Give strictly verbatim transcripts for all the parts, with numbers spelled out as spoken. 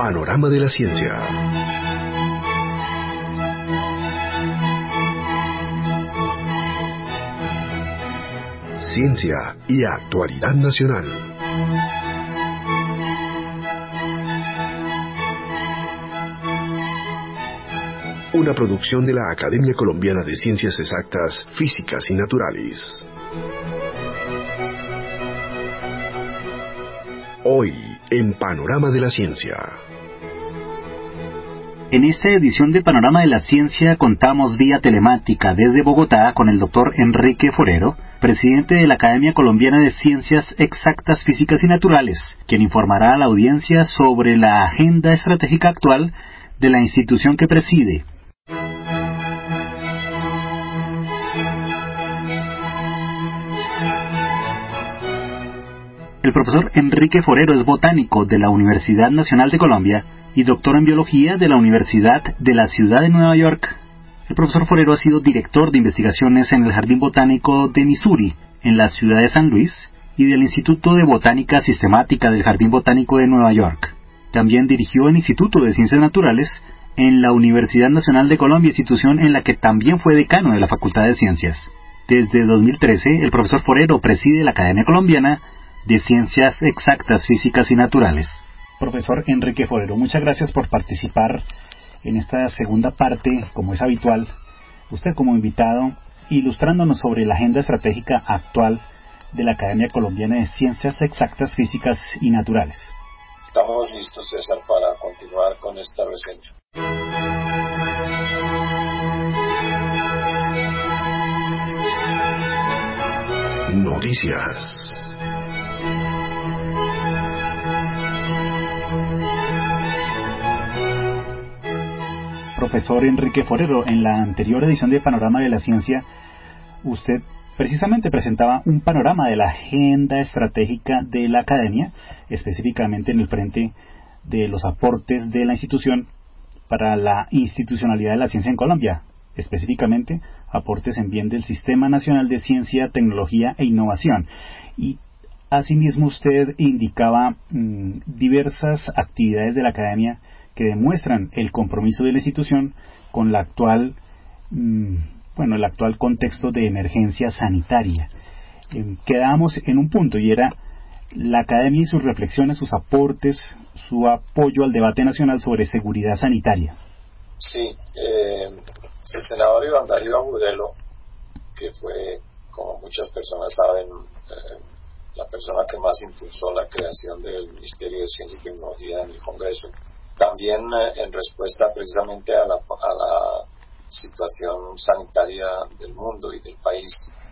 Panorama de la Ciencia. Ciencia y actualidad nacional. Una producción de la Academia Colombiana de Ciencias Exactas, Físicas y Naturales. Hoy, en Panorama de la Ciencia. En esta edición de Panorama de la Ciencia contamos vía telemática desde Bogotá con el doctor Enrique Forero, presidente de la Academia Colombiana de Ciencias Exactas, Físicas y Naturales, quien informará a la audiencia sobre la agenda estratégica actual de la institución que preside. El profesor Enrique Forero es botánico de la Universidad Nacional de Colombia y doctor en biología de la Universidad de la Ciudad de Nueva York. El profesor Forero ha sido director de investigaciones en el Jardín Botánico de Missouri, en la ciudad de San Luis, y del Instituto de Botánica Sistemática del Jardín Botánico de Nueva York. También dirigió el Instituto de Ciencias Naturales en la Universidad Nacional de Colombia, institución en la que también fue decano de la Facultad de Ciencias. Desde dos mil trece, el profesor Forero preside la Academia Colombiana de Ciencias Exactas, Físicas y Naturales. Profesor Enrique Forero, muchas gracias por participar en esta segunda parte, como es habitual, usted como invitado, ilustrándonos sobre la agenda estratégica actual de la Academia Colombiana de Ciencias Exactas, Físicas y Naturales. Estamos listos, César, para continuar con esta reseña. Noticias. Profesor Enrique Forero, en la anterior edición de Panorama de la Ciencia, usted precisamente presentaba un panorama de la agenda estratégica de la Academia, específicamente en el frente de los aportes de la institución para la institucionalidad de la ciencia en Colombia, específicamente aportes en bien del Sistema Nacional de Ciencia, Tecnología e Innovación. Y asimismo usted indicaba mmm, diversas actividades de la Academia que demuestran el compromiso de la institución con la actual, mmm, bueno, el actual contexto de emergencia sanitaria. Eh, quedábamos en un punto y era la Academia y sus reflexiones, sus aportes, su apoyo al debate nacional sobre seguridad sanitaria. Sí, eh, el senador Iván Darío Agudelo, que fue, como muchas personas saben, eh, la persona que más impulsó la creación del Ministerio de Ciencia y Tecnología en el Congreso, también eh, en respuesta precisamente a la, a la situación sanitaria del mundo y del país,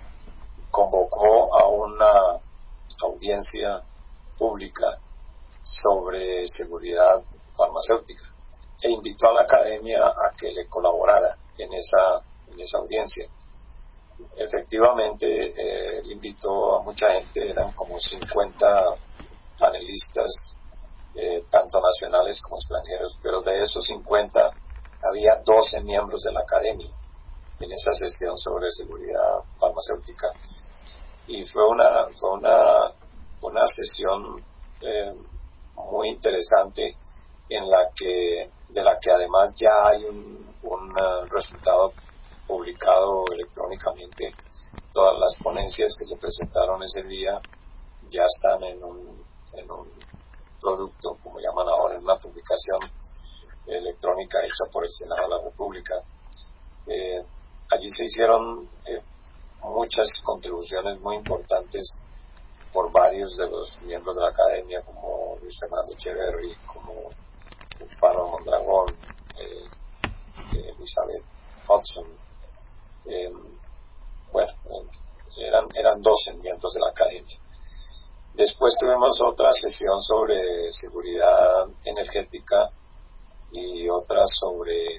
convocó a una audiencia pública sobre seguridad farmacéutica e invitó a la academia a que le colaborara en esa, en esa audiencia. Efectivamente, eh, invitó a mucha gente, eran como cincuenta panelistas, Eh, tanto nacionales como extranjeros, pero de esos cincuenta había doce miembros de la academia en esa sesión sobre seguridad farmacéutica, y fue una fue una una sesión eh, muy interesante, en la que de la que además ya hay un, un uh, resultado publicado electrónicamente. Todas las ponencias que se presentaron ese día ya están en un en un producto, como llaman ahora, en una publicación electrónica hecha por el Senado de la República. Eh, allí se hicieron eh, muchas contribuciones muy importantes por varios de los miembros de la academia, como Luis Fernando Echeverry, como Faro Mondragón, eh, eh, Elizabeth Hudson. Eh, bueno, eran, eran doce miembros de la academia. Después tuvimos otra sesión sobre seguridad energética y otra sobre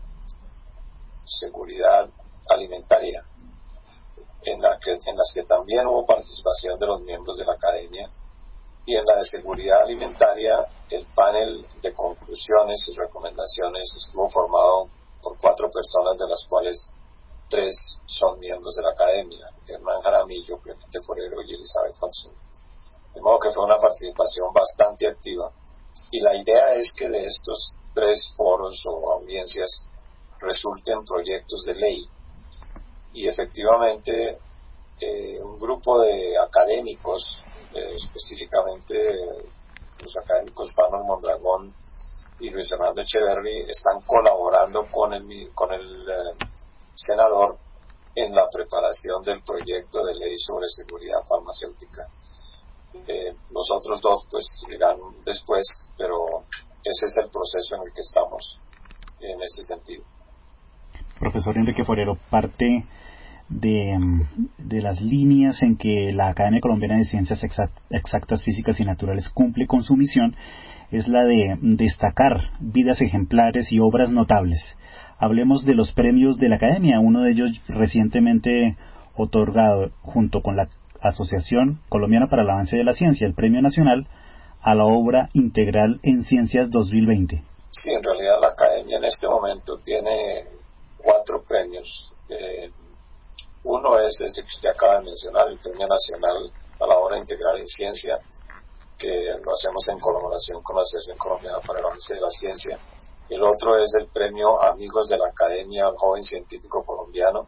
seguridad alimentaria, en, la que, en las que también hubo participación de los miembros de la academia. Y en la de seguridad alimentaria, el panel de conclusiones y recomendaciones estuvo formado por cuatro personas, de las cuales tres son miembros de la academia: Hernán Jaramillo, Clemente Forero y Elizabeth Hudson. De modo que fue una participación bastante activa y la idea es que de estos tres foros o audiencias resulten proyectos de ley. Y efectivamente eh, un grupo de académicos, eh, específicamente eh, los académicos Manuel Mondragón y Luis Fernando Echeverry, están colaborando con el, con el eh, senador en la preparación del proyecto de ley sobre seguridad farmacéutica. Eh, los otros dos pues irán después, pero ese es el proceso en el que estamos en ese sentido. Profesor Enrique Forero, parte de, de las líneas en que la Academia Colombiana de Ciencias Exactas, Físicas y Naturales cumple con su misión es la de destacar vidas ejemplares y obras notables. Hablemos de los premios de la Academia, uno de ellos recientemente otorgado junto con la Asociación Colombiana para el Avance de la Ciencia, el Premio Nacional a la Obra Integral en Ciencias dos mil veinte. Sí, en realidad la Academia en este momento tiene cuatro premios. Eh, uno es ese que usted acaba de mencionar, el Premio Nacional a la Obra Integral en Ciencia, que lo hacemos en colaboración con la Asociación Colombiana para el Avance de la Ciencia. El otro es el Premio Amigos de la Academia al Joven Científico Colombiano.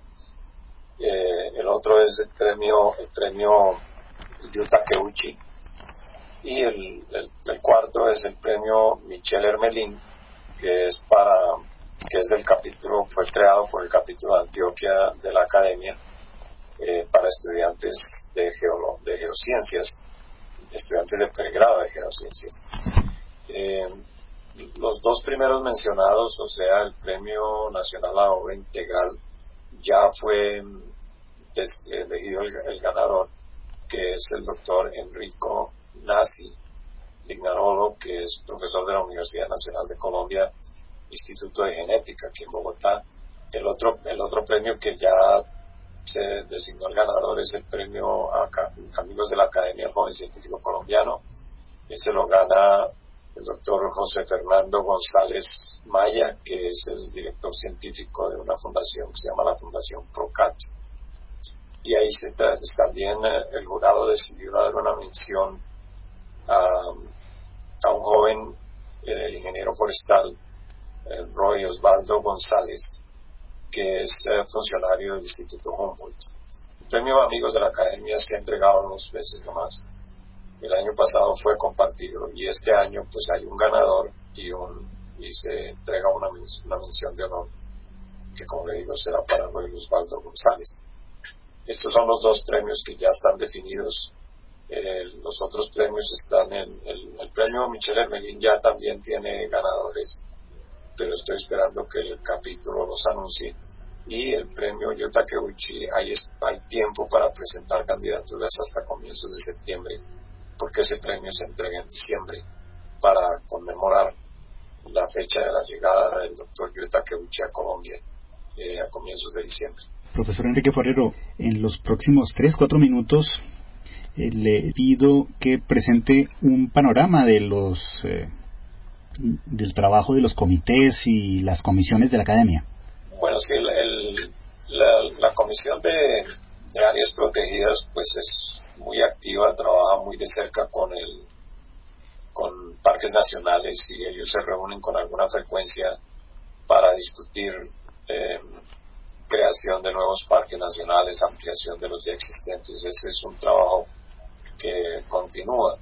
Eh, el otro es el premio, el premio Yu Takeuchi. Y el, el, el cuarto es el premio Michel Hermelín, que es para que es del capítulo, fue creado por el capítulo de Antioquia de la Academia eh, para estudiantes de, geolo, de geociencias, estudiantes de pregrado de geociencias. Eh, los dos primeros mencionados, o sea, el Premio Nacional a la Obra Integral, ya fue des, elegido el, el ganador, que es el doctor Enrico Nasi Lignarolo, que es profesor de la Universidad Nacional de Colombia, Instituto de Genética, aquí en Bogotá. El otro, el otro premio que ya se designó el ganador es el premio a Amigos de la Academia del Joven Científico Colombiano. Ese lo gana el doctor José Fernando González Maya, que es el director científico de una fundación que se llama la Fundación PROCAT. Y ahí se tra- también eh, el jurado decidió dar una mención a, a un joven eh, ingeniero forestal, eh, Roy Osvaldo González, que es eh, funcionario del Instituto Humboldt. El premio Amigos de la Academia se ha entregado dos veces nomás. El año pasado fue compartido y este año pues hay un ganador y un y se entrega una, una mención de honor que, como le digo, será para Roy Osvaldo González. Estos son los dos premios que ya están definidos. Eh, los otros premios están en el, el premio Michel Hermelín ya también tiene ganadores, pero estoy esperando que el capítulo los anuncie. Y el premio Yu Takeuchi, hay, hay tiempo para presentar candidaturas hasta comienzos de septiembre, porque ese premio se entrega en diciembre para conmemorar la fecha de la llegada del doctor Yu Takeuchi a Colombia eh, a comienzos de diciembre. Profesor Enrique Forero, en los próximos tres, cuatro minutos eh, le pido que presente un panorama de los eh, del trabajo de los comités y las comisiones de la Academia. Bueno, sí, el, el, la, la Comisión de, de Áreas Protegidas pues es muy activa, trabaja muy de cerca con el con parques nacionales y ellos se reúnen con alguna frecuencia para discutir eh, creación de nuevos parques nacionales, ampliación de los ya existentes. Ese es un trabajo que continúa.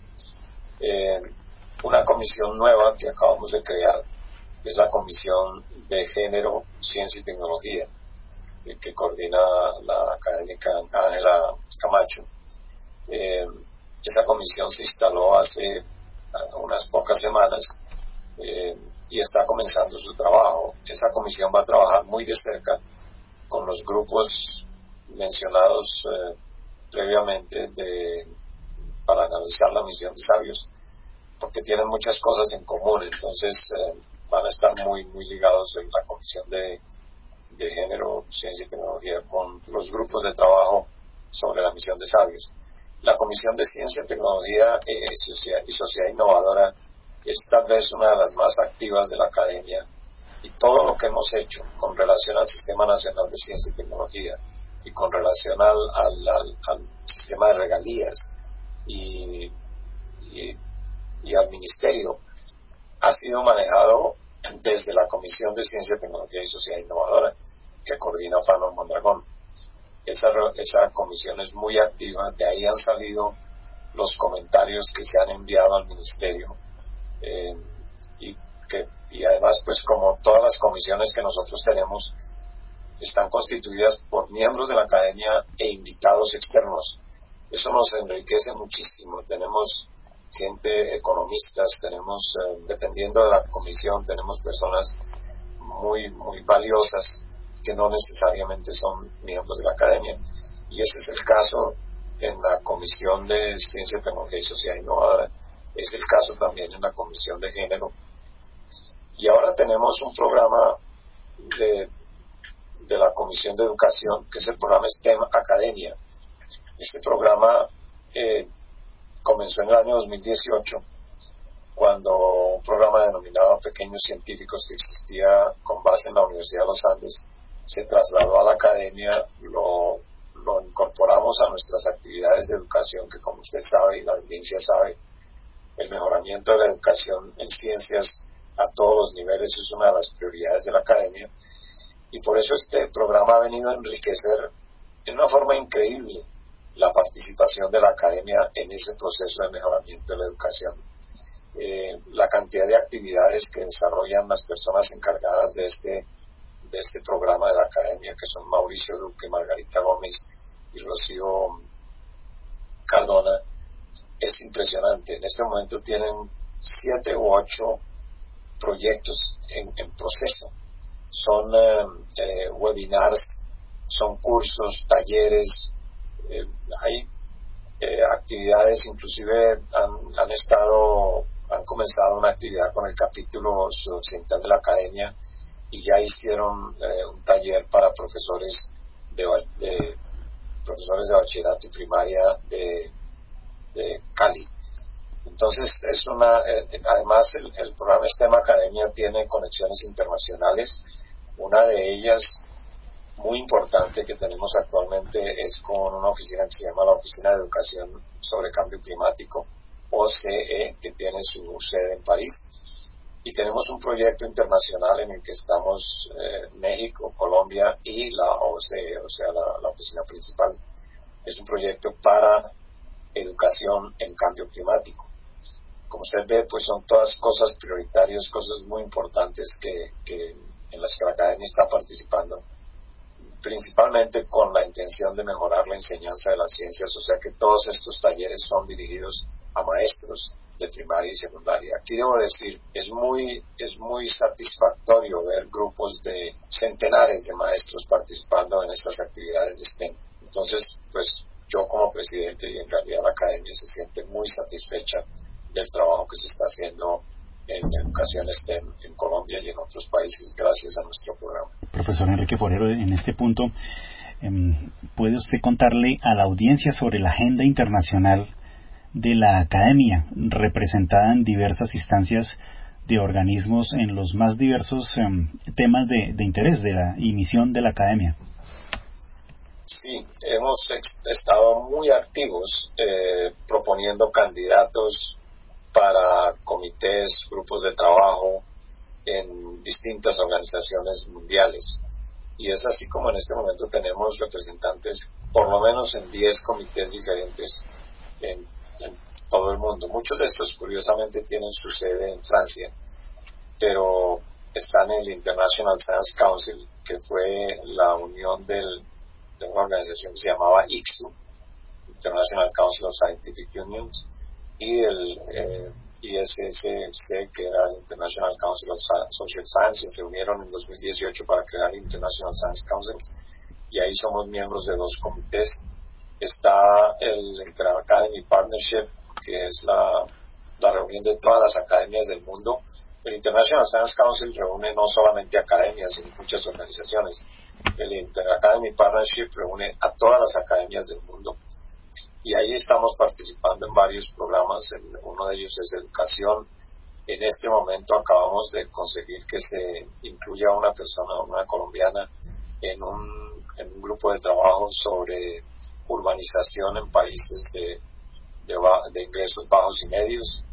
Eh, una comisión nueva que acabamos de crear es la Comisión de Género, Ciencia y Tecnología, eh, que coordina la académica Ángela Camacho. Eh, esa comisión se instaló hace unas pocas semanas eh, y está comenzando su trabajo. Esa comisión va a trabajar muy de cerca con los grupos mencionados eh, previamente de, para analizar la misión de sabios, porque tienen muchas cosas en común. Entonces eh, van a estar muy muy ligados en la Comisión de, de Género, Ciencia y Tecnología con los grupos de trabajo sobre la misión de sabios. La Comisión de Ciencia, Tecnología eh, Sociedad, y Sociedad Innovadora es tal vez una de las más activas de la Academia, y todo lo que hemos hecho con relación al Sistema Nacional de Ciencia y Tecnología y con relación al, al, al, al sistema de regalías y, y, y al Ministerio ha sido manejado desde la Comisión de Ciencia, Tecnología y Sociedad Innovadora, que coordina Fano Mondragón. Esa, esa comisión es muy activa, de ahí han salido los comentarios que se han enviado al ministerio, eh, y, que, y además, pues como todas las comisiones que nosotros tenemos, están constituidas por miembros de la academia e invitados externos. Eso nos enriquece muchísimo. Tenemos gente, economistas, tenemos, eh, dependiendo de la comisión, tenemos personas muy, muy valiosas que no necesariamente son miembros de la academia. Y ese es el caso en la Comisión de Ciencia, Tecnología y Sociedad Innovadora. Es el caso también en la Comisión de Género. Y ahora tenemos un programa de, de la Comisión de Educación, que es el programa STEM Academia. Este programa eh, comenzó en el año dos mil dieciocho, cuando un programa denominado Pequeños Científicos, que existía con base en la Universidad de los Andes, se trasladó a la academia, lo, lo incorporamos a nuestras actividades de educación, que como usted sabe y la audiencia sabe, el mejoramiento de la educación en ciencias a todos los niveles es una de las prioridades de la academia, y por eso este programa ha venido a enriquecer de una forma increíble la participación de la academia en ese proceso de mejoramiento de la educación. Eh, la cantidad de actividades que desarrollan las personas encargadas de este, de este programa de la academia, que son Mauricio Duque, Margarita Gómez y Rocío Cardona, es impresionante. En este momento tienen siete u ocho proyectos en, en proceso. Son eh, eh, webinars, son cursos, talleres, eh, hay eh, actividades, inclusive han, han estado, han comenzado una actividad con el capítulo sudoccidental de la academia y ya hicieron eh, un taller para profesores de, de profesores de bachillerato y primaria de, de Cali. Entonces es una, eh, además el, el programa STEM Academia tiene conexiones internacionales. Una de ellas muy importante que tenemos actualmente es con una oficina que se llama la Oficina de Educación sobre Cambio Climático, O C E, que tiene su sede en París. Y tenemos un proyecto internacional en el que estamos eh, México, Colombia y la O C E, o sea, la, la oficina principal. Es un proyecto para educación en cambio climático. Como usted ve, pues son todas cosas prioritarias, cosas muy importantes que, que en las que la academia está participando, principalmente con la intención de mejorar la enseñanza de las ciencias, o sea que todos estos talleres son dirigidos a maestros de primaria y secundaria. Aquí debo decir, es muy, es muy satisfactorio ver grupos de centenares de maestros participando en estas actividades de STEM. Entonces, pues yo como presidente y en realidad la academia se siente muy satisfecha del trabajo que se está haciendo en educación STEM en Colombia y en otros países gracias a nuestro programa. Profesor Enrique Forero, en este punto, ¿puede usted contarle a la audiencia sobre la agenda internacional de la academia, representada en diversas instancias de organismos en los más diversos um, temas de, de interés de la y misión de la academia? Sí, hemos ex- estado muy activos eh, proponiendo candidatos para comités, grupos de trabajo en distintas organizaciones mundiales. Y es así como en este momento tenemos representantes por lo menos en diez comités diferentes en, en todo el mundo. Muchos de estos curiosamente tienen su sede en Francia, pero están en el International Science Council, que fue la unión del, de una organización que se llamaba I C S U, International Council of Scientific Unions, y el eh, I S S C, que era el International Council of Social Sciences. Se unieron en dos mil dieciocho para crear el International Science Council, y ahí somos miembros de dos comités. Está el Inter-Academy Partnership, que es la, la reunión de todas las academias del mundo. El International Science Council reúne no solamente academias, sino muchas organizaciones. El Inter-Academy Partnership reúne a todas las academias del mundo. Y ahí estamos participando en varios programas. Uno de ellos es educación. En este momento acabamos de conseguir que se incluya una persona, una colombiana, en un, en un grupo de trabajo sobre urbanización en países de, de, de ingresos bajos y medios.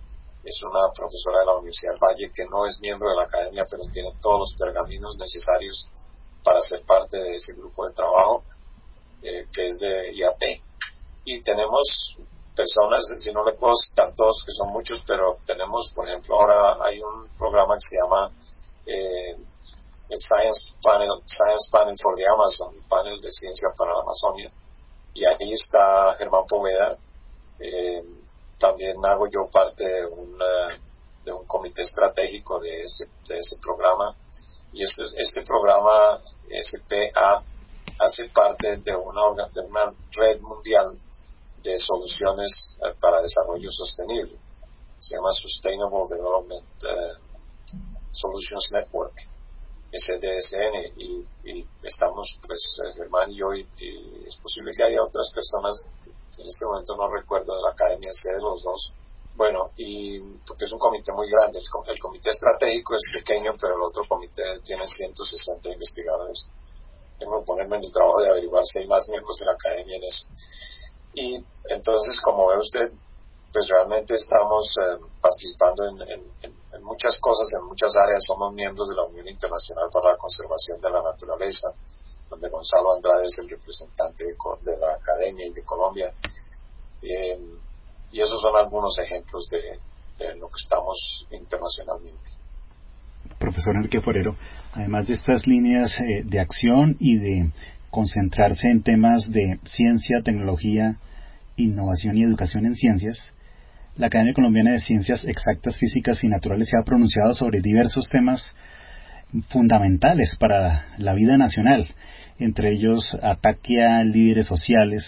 es una profesora de la Universidad del Valle que no es miembro de la academia, pero tiene todos los pergaminos necesarios para ser parte de ese grupo de trabajo, eh, que es de I A P. Y tenemos personas, si no le puedo citar todos, que son muchos, pero tenemos, por ejemplo, ahora hay un programa que se llama eh, el Science Panel, Science Panel for the Amazon, panel de ciencia para la Amazonia, y ahí está Germán Poveda. Eh, también hago yo parte de, una, de un comité estratégico de ese, de ese programa, y este, este programa S P A hace parte de una, de una red mundial de soluciones eh, para desarrollo sostenible. Se llama Sustainable Development uh, Solutions Network, S D S N, y, y estamos, pues, Germán y yo, y, y es posible que haya otras personas, en este momento no recuerdo, de la academia, sé de los dos. Bueno, y porque es un comité muy grande, el, el comité estratégico es pequeño, pero el otro comité tiene ciento sesenta investigadores. Tengo que ponerme en el trabajo de averiguar si hay más miembros de la academia en eso. Y entonces, como ve usted, pues realmente estamos eh, participando en, en, en muchas cosas, en muchas áreas. Somos miembros de la Unión Internacional para la Conservación de la Naturaleza, donde Gonzalo Andrade es el representante de, de la academia y de Colombia. Eh, y esos son algunos ejemplos de, de lo que estamos internacionalmente. Profesor Enrique Forero, además de estas líneas eh, de acción y de concentrarse en temas de ciencia, tecnología, innovación y educación en ciencias, la Academia Colombiana de Ciencias Exactas, Físicas y Naturales se ha pronunciado sobre diversos temas fundamentales para la vida nacional, entre ellos ataque a líderes sociales,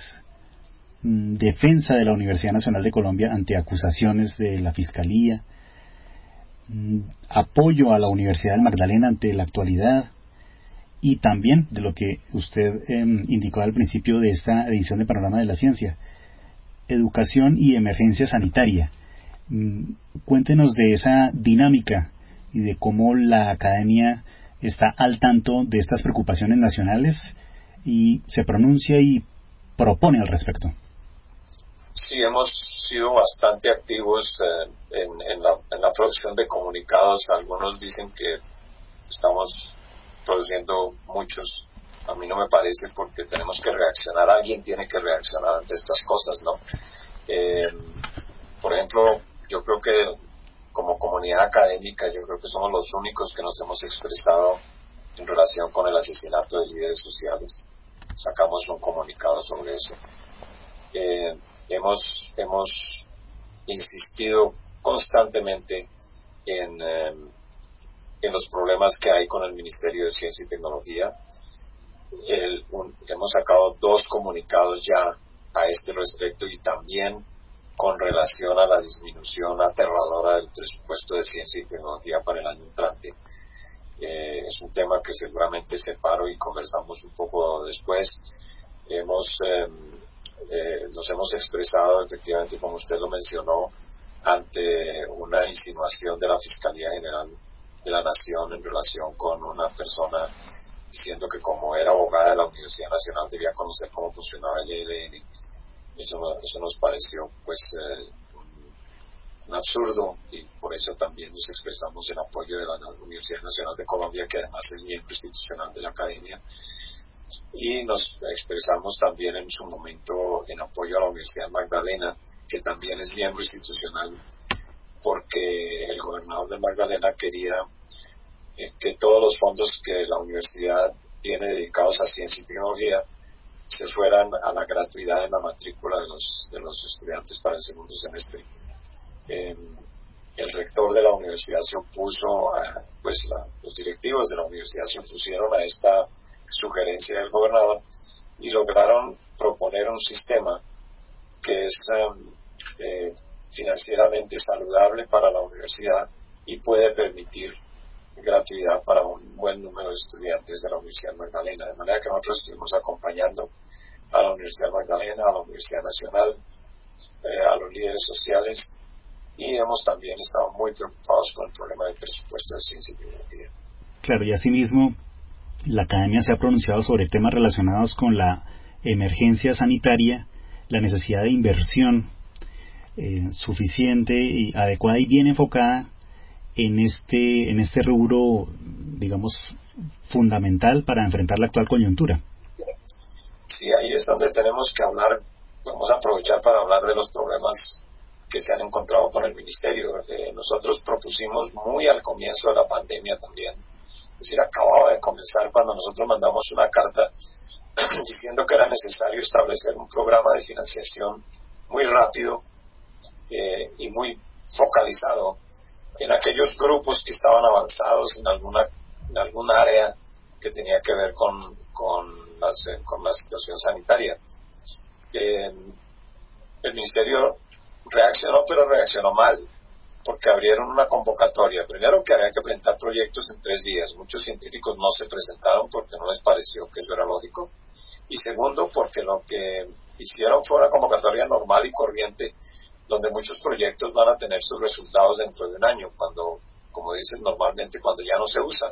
defensa de la Universidad Nacional de Colombia ante acusaciones de la Fiscalía, apoyo a la Universidad del Magdalena ante la actualidad, y también de lo que usted eh, indicó al principio de esta edición de Panorama de la Ciencia, educación y emergencia sanitaria. Mm, cuéntenos de esa dinámica y de cómo la academia está al tanto de estas preocupaciones nacionales y se pronuncia y propone al respecto. Sí, hemos sido bastante activos eh, en, en, la, en la producción de comunicados. Algunos dicen que estamos produciendo muchos. A mí no me parece, porque tenemos que reaccionar. Alguien tiene que reaccionar ante estas cosas, ¿no? Eh, por ejemplo, yo creo que como comunidad académica, yo creo que somos los únicos que nos hemos expresado en relación con el asesinato de líderes sociales. Sacamos un comunicado sobre eso. Eh, hemos hemos insistido constantemente en, eh, en los problemas que hay con el Ministerio de Ciencia y Tecnología. El, un, hemos sacado dos comunicados ya a este respecto, y también con relación a la disminución aterradora del presupuesto de ciencia y tecnología para el año entrante. Eh, es un tema que seguramente separo y conversamos un poco después. Hemos eh, eh, nos hemos expresado, efectivamente, como usted lo mencionó, ante una insinuación de la Fiscalía General de la Nación en relación con una persona diciendo que como era abogada de la Universidad Nacional debía conocer cómo funcionaba el E L N. Eso, eso nos pareció, pues, eh, un, un absurdo, y por eso también nos expresamos en apoyo de la Universidad Nacional de Colombia, que además es miembro institucional de la academia, y nos expresamos también en su momento en apoyo a la Universidad Magdalena, que también es miembro institucional, porque el gobernador de Magdalena quería eh, que todos los fondos que la universidad tiene dedicados a ciencia y tecnología se fueran a la gratuidad en la matrícula de los de los estudiantes para el segundo semestre. Eh, el rector de la universidad se opuso, a, pues la, los directivos de la universidad se opusieron a esta sugerencia del gobernador, y lograron proponer un sistema que es um, eh, financieramente saludable para la universidad y puede permitir gratuidad para un buen número de estudiantes de la Universidad Magdalena, de manera que nosotros estuvimos acompañando a la Universidad Magdalena, a la Universidad Nacional, eh, a los líderes sociales, y hemos también estado muy preocupados con el problema del presupuesto de ciencia y tecnología. Claro, y asimismo la academia se ha pronunciado sobre temas relacionados con la emergencia sanitaria, la necesidad de inversión eh, suficiente y adecuada y bien enfocada en este, en este rubro, digamos, fundamental para enfrentar la actual coyuntura. Sí, ahí es donde tenemos que hablar, vamos a aprovechar para hablar de los problemas que se han encontrado con el ministerio. Eh, nosotros propusimos muy al comienzo de la pandemia también, es decir, acababa de comenzar cuando nosotros mandamos una carta diciendo que era necesario establecer un programa de financiación muy rápido eh, y muy focalizado en aquellos grupos que estaban avanzados en alguna en algún área que tenía que ver con con, las, con la situación sanitaria. Eh, el ministerio reaccionó, pero reaccionó mal, porque abrieron una convocatoria. Primero, que había que presentar proyectos en tres días. Muchos científicos no se presentaron porque no les pareció que eso era lógico. Y segundo, porque lo que hicieron fue una convocatoria normal y corriente, donde muchos proyectos van a tener sus resultados dentro de un año, cuando, como dicen normalmente, cuando ya no se usa.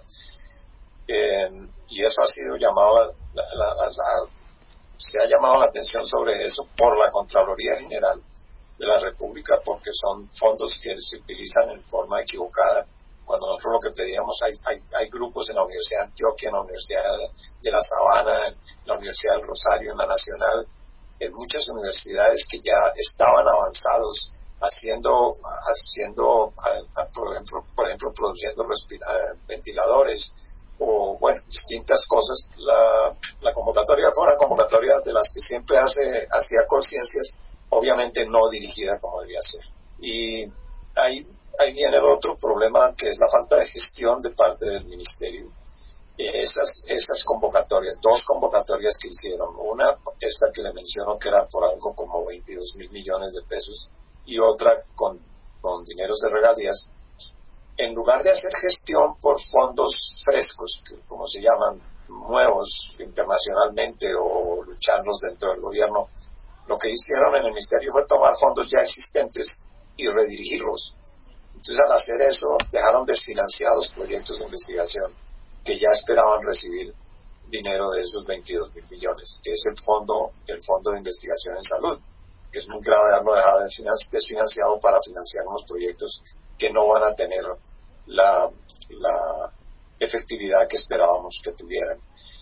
Eh, y eso ha sido llamado, la, la, la, la, se ha llamado la atención sobre eso por la Contraloría General de la República, porque son fondos que se utilizan en forma equivocada. Cuando nosotros lo que pedíamos, hay, hay, hay grupos en la Universidad de Antioquia, en la Universidad de La Sabana, en la Universidad del Rosario, en la Nacional, en muchas universidades que ya estaban avanzados haciendo, haciendo por ejemplo, por ejemplo produciendo respira- ventiladores o, bueno, distintas cosas. La, la convocatoria fue una convocatoria de las que siempre hace hacía conciencias, obviamente no dirigida como debía ser. Y ahí, ahí viene el otro problema, que es la falta de gestión de parte del ministerio. Esas, esas convocatorias, dos convocatorias que hicieron, una, esta que le menciono, que era por algo como veintidós mil millones de pesos, y otra con, con dineros de regalías, en lugar de hacer gestión por fondos frescos, que, como se llaman, nuevos internacionalmente, o lucharlos dentro del gobierno, lo que hicieron en el ministerio fue tomar fondos ya existentes y redirigirlos. Entonces, al hacer eso, dejaron desfinanciados proyectos de investigación que ya esperaban recibir dinero de esos veintidós mil millones, que es el fondo, el fondo de investigación en salud, que es muy grave haberlo dejado desfinanciado para financiar unos proyectos que no van a tener la, la efectividad que esperábamos que tuvieran.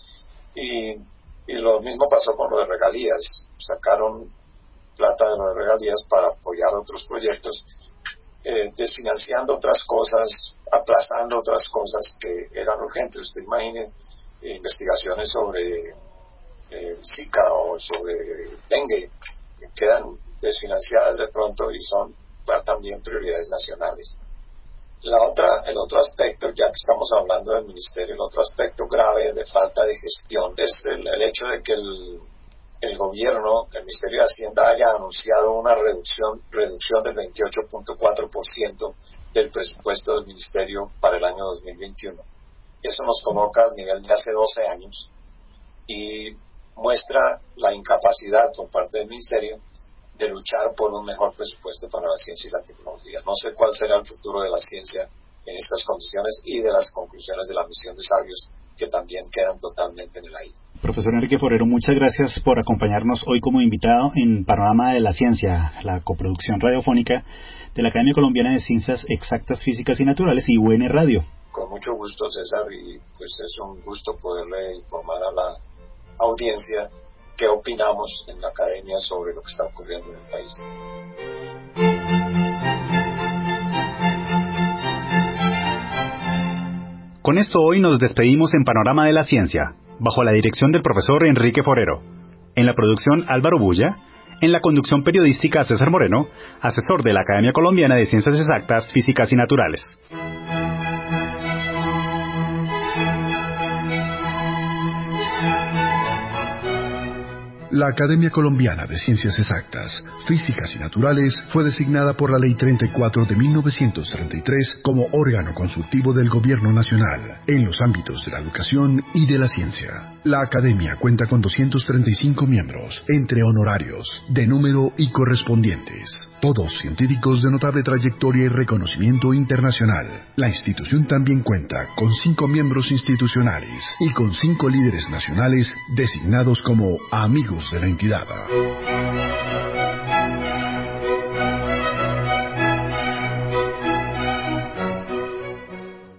Y, y lo mismo pasó con lo de regalías. Sacaron plata de lo de regalías para apoyar otros proyectos, eh, desfinanciando otras cosas, aplazando otras cosas que eran urgentes. Usted imagine eh, investigaciones sobre eh, Zika o sobre dengue, que quedan desfinanciadas de pronto y son para también prioridades nacionales. La otra, el otro aspecto, ya que estamos hablando del ministerio, el otro aspecto grave de falta de gestión es el, el hecho de que el el gobierno, el Ministerio de Hacienda, haya anunciado una reducción reducción del veintiocho punto cuatro por ciento del presupuesto del ministerio para el año dos mil veintiuno. Eso nos coloca al nivel de hace doce años y muestra la incapacidad por parte del ministerio de luchar por un mejor presupuesto para la ciencia y la tecnología. No sé cuál será el futuro de la ciencia en estas condiciones y de las conclusiones de la misión de sabios, que también quedan totalmente en el aire. Profesor Enrique Forero, muchas gracias por acompañarnos hoy como invitado en Panorama de la Ciencia, la coproducción radiofónica de la Academia Colombiana de Ciencias Exactas, Físicas y Naturales y U N Radio. Con mucho gusto, César, y pues es un gusto poderle informar a la audiencia qué opinamos en la academia sobre lo que está ocurriendo en el país. Con esto hoy nos despedimos en Panorama de la Ciencia, bajo la dirección del profesor Enrique Forero. En la producción Álvaro Bulla, en la conducción periodística César Moreno, asesor de la Academia Colombiana de Ciencias Exactas, Físicas y Naturales. La Academia Colombiana de Ciencias Exactas, Físicas y Naturales fue designada por la Ley treinta y cuatro de mil novecientos treinta y tres como órgano consultivo del Gobierno Nacional en los ámbitos de la educación y de la ciencia. La Academia cuenta con doscientos treinta y cinco miembros, entre honorarios, de número y correspondientes, todos científicos de notable trayectoria y reconocimiento internacional. La institución también cuenta con cinco miembros institucionales y con cinco líderes nacionales designados como amigos de la entidad.